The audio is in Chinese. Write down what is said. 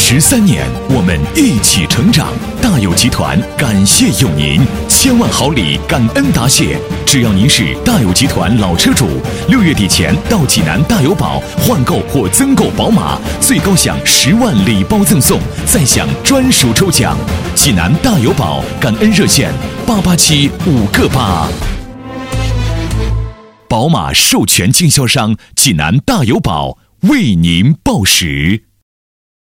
13年，我们一起成长。大有集团感谢有您，千万好礼感恩答谢。只要您是大有集团老车主，6月底前到济南大有宝换购或增购宝马，最高享10万礼包赠送，再享专属抽奖。济南大有宝感恩热线887-5个8。宝马授权经销商济南大有宝为您报时。